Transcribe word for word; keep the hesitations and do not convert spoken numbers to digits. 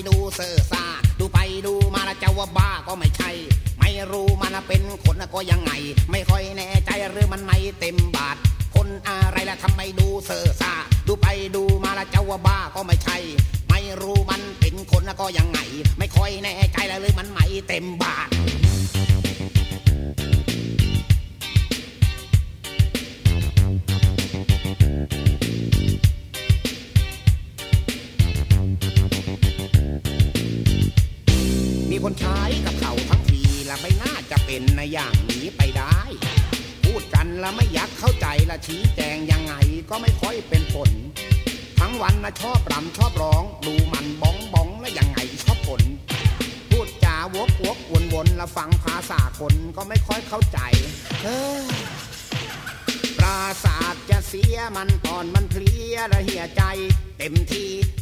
ดูเซ่อซ่าดูไปดูมาแล้วจะว่าบ้าก็ไม่ใช่ไม่รู้มันเป็นคนก็ยังไงไม่ค่อยแน่ใจหรือมันไม่เต็มบาทคนอะไรล่ะทำไมดูเซ่อซ่าดูไปดูมาแล้วจะว่าบ้าก็ไม่ใช่ไม่รู้มันเป็นคนก็ยังไงไม่ค่อยแน่ใจหรือมันไม่เต็มบาทมีคนใช้กับเขาทั้งทีละไม่น่าจะเป็นในอย่างนี้ไปได้พูดกันแล้วไม่อยากเข้าใจละชี้แจงยังไงก็ไม่ค่อยเป็นผลทั้งวันนะชอบรำชอบร้องดูมันบ้องบ้องแล้วยังไงชอบผลพูดจาวกวกวนวนแล้วฟังภาษาคนก็ไม่ค่อยเข้าใจเฮ้ยปราสาทจะเสียมันตอนมันเพลียระเหี่ยใจเต็มที